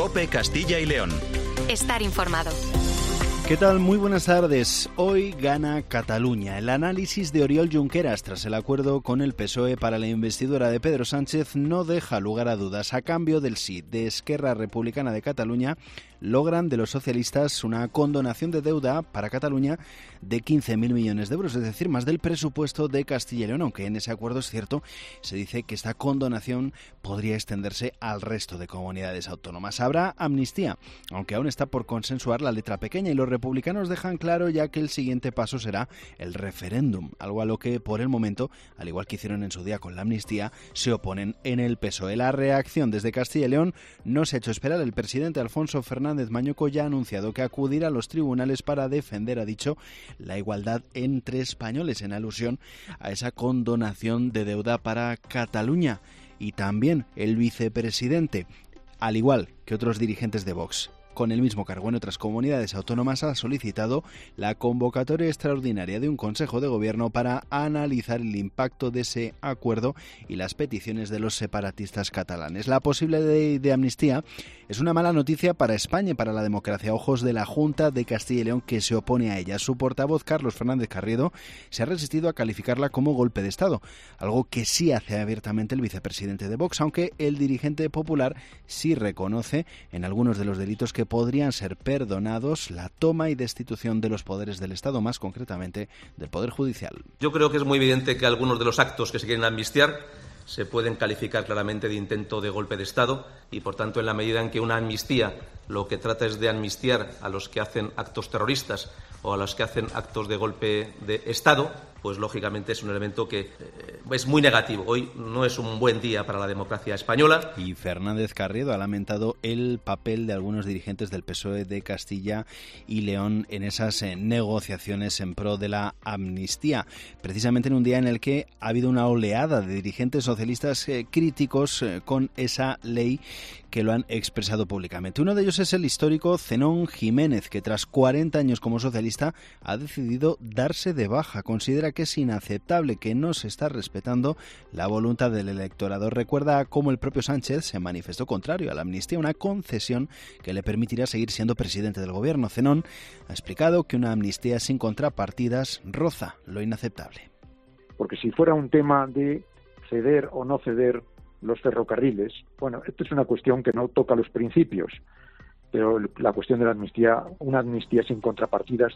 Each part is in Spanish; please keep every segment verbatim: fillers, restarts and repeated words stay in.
COPE Castilla y León. Estar informado. ¿Qué tal? Muy buenas tardes. Hoy gana Cataluña. El análisis de Oriol Junqueras tras el acuerdo con el P S O E para la investidura de Pedro Sánchez no deja lugar a dudas. A cambio del sí de Esquerra Republicana de Cataluña, logran de los socialistas una condonación de deuda para Cataluña de quince mil millones de euros, es decir, más del presupuesto de Castilla y León, aunque en ese acuerdo, es cierto, se dice que esta condonación podría extenderse al resto de comunidades autónomas. Habrá amnistía, aunque aún está por consensuar la letra pequeña, y los republicanos dejan claro ya que el siguiente paso será el referéndum, algo a lo que por el momento, al igual que hicieron en su día con la amnistía, se oponen en el P S O E. La reacción desde Castilla y León no se ha hecho esperar. El presidente Alfonso Fernández Mañueco ya ha anunciado que acudirá a los tribunales para defender, ha dicho, la igualdad entre españoles, en alusión a esa condonación de deuda para Cataluña. Y también el vicepresidente, al igual que otros dirigentes de Vox, con el mismo cargo en otras comunidades autónomas, ha solicitado la convocatoria extraordinaria de un Consejo de Gobierno para analizar el impacto de ese acuerdo y las peticiones de los separatistas catalanes. La posible ley de amnistía es una mala noticia para España y para la democracia, a ojos de la Junta de Castilla y León, que se opone a ella. Su portavoz, Carlos Fernández Carriedo, se ha resistido a calificarla como golpe de Estado, algo que sí hace abiertamente el vicepresidente de Vox, aunque el dirigente popular sí reconoce en algunos de los delitos que podrían ser perdonados la toma y destitución de los poderes del Estado, más concretamente del Poder Judicial. Yo creo que es muy evidente que algunos de los actos que se quieren amnistiar se pueden calificar claramente de intento de golpe de Estado y, por tanto, en la medida en que una amnistía lo que trata es de amnistiar a los que hacen actos terroristas o a los que hacen actos de golpe de Estado, pues lógicamente es un elemento que eh, es muy negativo. Hoy no es un buen día para la democracia española. Y Fernández Carriedo ha lamentado el papel de algunos dirigentes del P S O E de Castilla y León en esas eh, negociaciones en pro de la amnistía, precisamente en un día en el que ha habido una oleada de dirigentes socialistas eh, críticos eh, con esa ley, que lo han expresado públicamente. Uno de ellos es el histórico Zenón Jiménez, que tras cuarenta años como socialista ha decidido darse de baja. Considera que es inaceptable, que no se está respetando la voluntad del electorado. Recuerda cómo el propio Sánchez se manifestó contrario a la amnistía, una concesión que le permitirá seguir siendo presidente del gobierno. Zenón ha explicado que una amnistía sin contrapartidas roza lo inaceptable. Porque si fuera un tema de ceder o no ceder los ferrocarriles, bueno, esto es una cuestión que no toca los principios, pero la cuestión de la amnistía, una amnistía sin contrapartidas,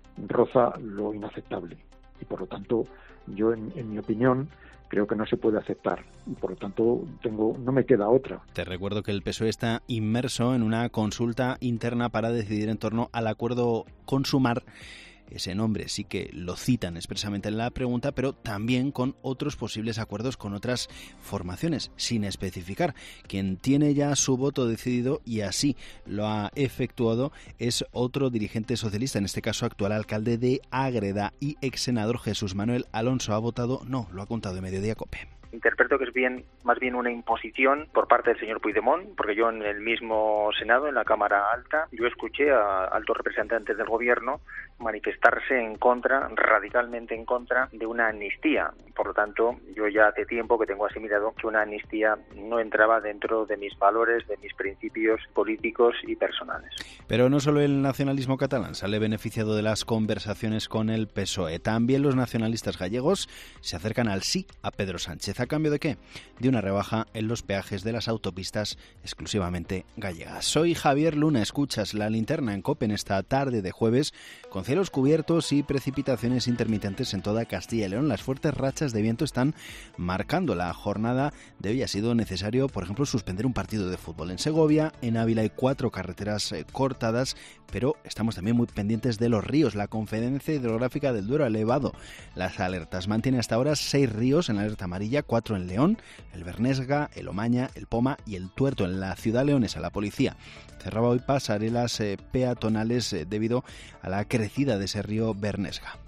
roza lo inaceptable. Y por lo tanto, yo en, en mi opinión, creo que no se puede aceptar y por lo tanto tengo no me queda otra. Te recuerdo que el P S O E está inmerso en una consulta interna para decidir en torno al acuerdo con Sumar. Ese nombre sí que lo citan expresamente en la pregunta, pero también con otros posibles acuerdos con otras formaciones, sin especificar. Quien tiene ya su voto decidido y así lo ha efectuado es otro dirigente socialista, en este caso actual alcalde de Ágreda y ex senador Jesús Manuel Alonso. Ha votado no, lo ha contado en Mediodía COPE. Interpreto que es bien, más bien una imposición por parte del señor Puigdemont, porque yo en el mismo Senado, en la Cámara Alta, yo escuché a altos representantes del gobierno manifestarse en contra, radicalmente en contra de una amnistía. Por lo tanto, yo ya hace tiempo que tengo asimilado que una amnistía no entraba dentro de mis valores, de mis principios políticos y personales. Pero no solo el nacionalismo catalán sale beneficiado de las conversaciones con el P S O E. También los nacionalistas gallegos se acercan al sí a Pedro Sánchez. ¿A cambio de qué? De una rebaja en los peajes de las autopistas exclusivamente gallegas. Soy Javier Luna, escuchas La Linterna en COPE en esta tarde de jueves, con cielos cubiertos y precipitaciones intermitentes en toda Castilla y León. Las fuertes rachas de viento están marcando la jornada de hoy. Ha sido necesario, por ejemplo, suspender un partido de fútbol en Segovia. En Ávila hay cuatro carreteras eh, cortadas, pero estamos también muy pendientes de los ríos. La Conferencia Hidrográfica del Duero ha elevado las alertas. Mantiene hasta ahora seis ríos en la alerta amarilla, cuatro en León, el Bernesga, el Omaña, el Poma y el Tuerto. En la ciudad leonesa, la policía cerraba hoy pasarelas eh, peatonales eh, debido a la crecida de ese río Bernesga.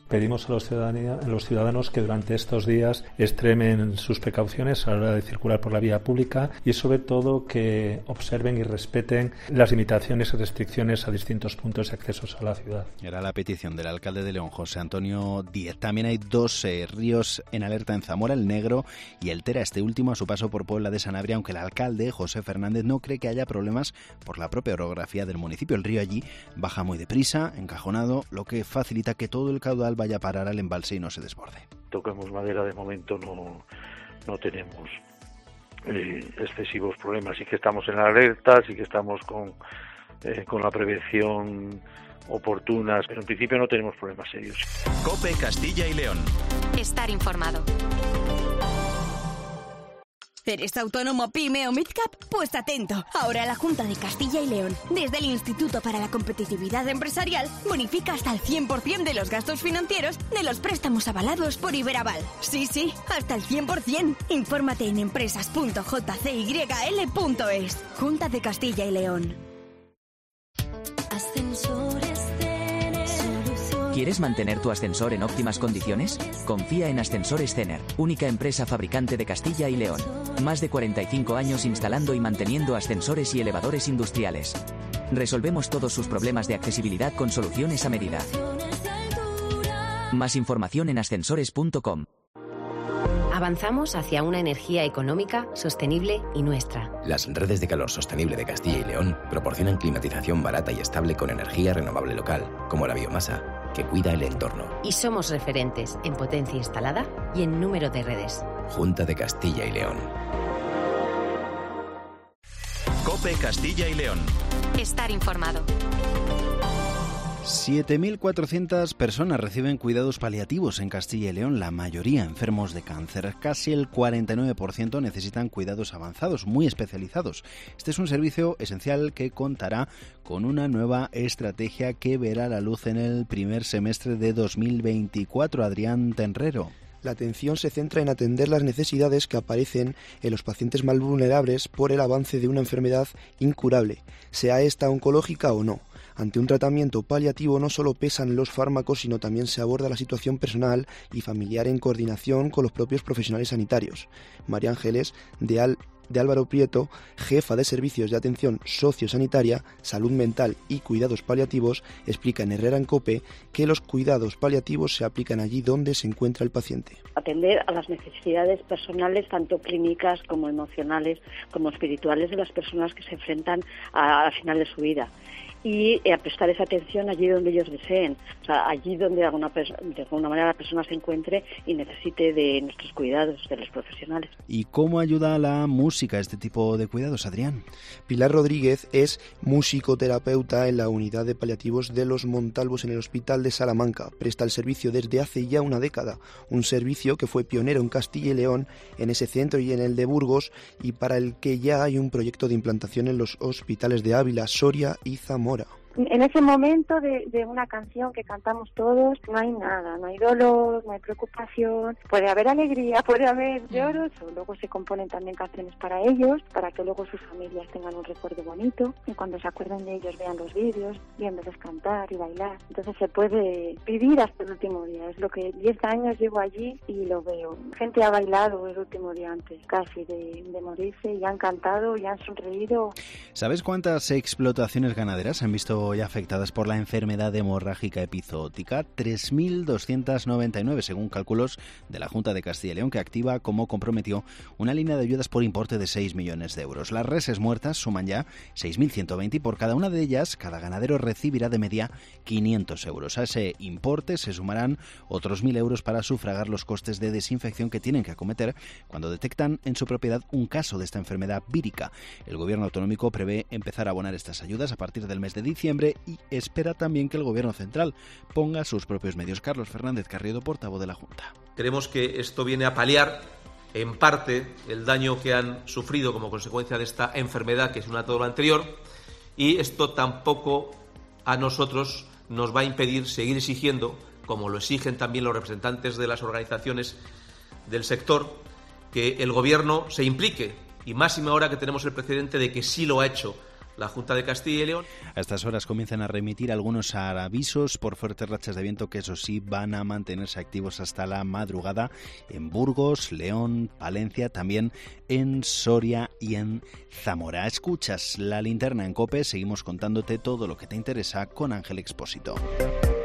Pedimos a los, ciudadanía, a los ciudadanos que durante estos días extremen sus precauciones a la hora de circular por la vía pública y sobre todo que observen y respeten las limitaciones y restricciones a distintos puntos de accesos a la ciudad. Era la petición del alcalde de León, José Antonio Díez. También hay dos eh, ríos en alerta en Zamora, el Negro y el Tera, este último a su paso por Puebla de Sanabria, aunque el alcalde, José Fernández, no cree que haya problemas por la propia orografía del municipio. El río allí baja muy deprisa, encajonado, lo que facilita que todo el caudal vaya a parar al embalse y no se desborde. Tocamos madera, de momento no, no tenemos eh, excesivos problemas. Sí que estamos en alerta, sí que estamos con, eh, con la prevención oportuna, pero en principio no tenemos problemas serios. COPE Castilla y León. Estar informado. ¿Eres autónomo, pyme o midcap? Pues atento. Ahora la Junta de Castilla y León, desde el Instituto para la Competitividad Empresarial, bonifica hasta el cien por ciento de los gastos financieros de los préstamos avalados por Iberaval. Sí, sí, hasta el cien por ciento. Infórmate en empresas punto j c y l punto es. Junta de Castilla y León. ¿Quieres mantener tu ascensor en óptimas condiciones? Confía en Ascensores Cener, única empresa fabricante de Castilla y León. Más de cuarenta y cinco años instalando y manteniendo ascensores y elevadores industriales. Resolvemos todos sus problemas de accesibilidad con soluciones a medida. Más información en ascensores punto com. Avanzamos hacia una energía económica, sostenible y nuestra. Las redes de calor sostenible de Castilla y León proporcionan climatización barata y estable con energía renovable local, como la biomasa, que cuida el entorno. Y somos referentes en potencia instalada y en número de redes. Junta de Castilla y León. COPE Castilla y León. Estar informado. siete mil cuatrocientas personas reciben cuidados paliativos en Castilla y León, la mayoría enfermos de cáncer. Casi el cuarenta y nueve por ciento necesitan cuidados avanzados, muy especializados. Este es un servicio esencial que contará con una nueva estrategia que verá la luz en el primer semestre de dos mil veinticuatro. Adrián Tenrero. La atención se centra en atender las necesidades que aparecen en los pacientes más vulnerables por el avance de una enfermedad incurable, sea esta oncológica o no. Ante un tratamiento paliativo no solo pesan los fármacos, sino también se aborda la situación personal y familiar en coordinación con los propios profesionales sanitarios. María Ángeles, de, Al, de Álvaro Prieto, jefa de Servicios de Atención Sociosanitaria, Salud Mental y Cuidados Paliativos, explica en Herrera en COPE que los cuidados paliativos se aplican allí donde se encuentra el paciente. Atender a las necesidades personales, tanto clínicas como emocionales, como espirituales, de las personas que se enfrentan a, al final de su vida. Y a prestar esa atención allí donde ellos deseen, o sea, allí donde de alguna, de alguna manera la persona se encuentre y necesite de nuestros cuidados, de los profesionales. ¿Y cómo ayuda la música a este tipo de cuidados, Adrián? Pilar Rodríguez es musicoterapeuta en la unidad de paliativos de Los Montalvos en el Hospital de Salamanca. Presta el servicio desde hace ya una década, un servicio que fue pionero en Castilla y León, en ese centro y en el de Burgos, y para el que ya hay un proyecto de implantación en los hospitales de Ávila, Soria y Zamora. En ese momento de, de una canción que cantamos todos, no hay nada, no hay dolor, no hay preocupación, puede haber alegría, puede haber lloros, o luego se componen también canciones para ellos, para que luego sus familias tengan un recuerdo bonito, y cuando se acuerden de ellos vean los vídeos, viéndoles cantar y bailar. Entonces se puede vivir hasta el último día, es lo que diez años llevo allí y lo veo. Gente ha bailado el último día antes, casi de, de morirse, y han cantado y han sonreído. ¿Sabes cuántas explotaciones ganaderas han visto ya afectadas por la enfermedad hemorrágica epizootica? tres mil doscientas noventa y nueve, según cálculos de la Junta de Castilla y León, que activa, como comprometió, una línea de ayudas por importe de seis millones de euros. Las reses muertas suman ya seis mil ciento veinte y por cada una de ellas, cada ganadero recibirá de media quinientos euros. A ese importe se sumarán otros mil euros para sufragar los costes de desinfección que tienen que acometer cuando detectan en su propiedad un caso de esta enfermedad vírica. El gobierno autonómico prevé empezar a abonar estas ayudas a partir del mes de diciembre y espera también que el Gobierno central ponga sus propios medios. Carlos Fernández Carriedo, portavoz de la Junta. Creemos que esto viene a paliar en parte el daño que han sufrido como consecuencia de esta enfermedad, que es una todo lo anterior, y esto tampoco a nosotros nos va a impedir seguir exigiendo, como lo exigen también los representantes de las organizaciones del sector, que el Gobierno se implique, y máximo ahora que tenemos el precedente de que sí lo ha hecho la Junta de Castilla y León. A estas horas comienzan a remitir algunos avisos por fuertes rachas de viento que, eso sí, van a mantenerse activos hasta la madrugada en Burgos, León, Palencia, también en Soria y en Zamora. Escuchas La Linterna en COPE, seguimos contándote todo lo que te interesa con Ángel Expósito.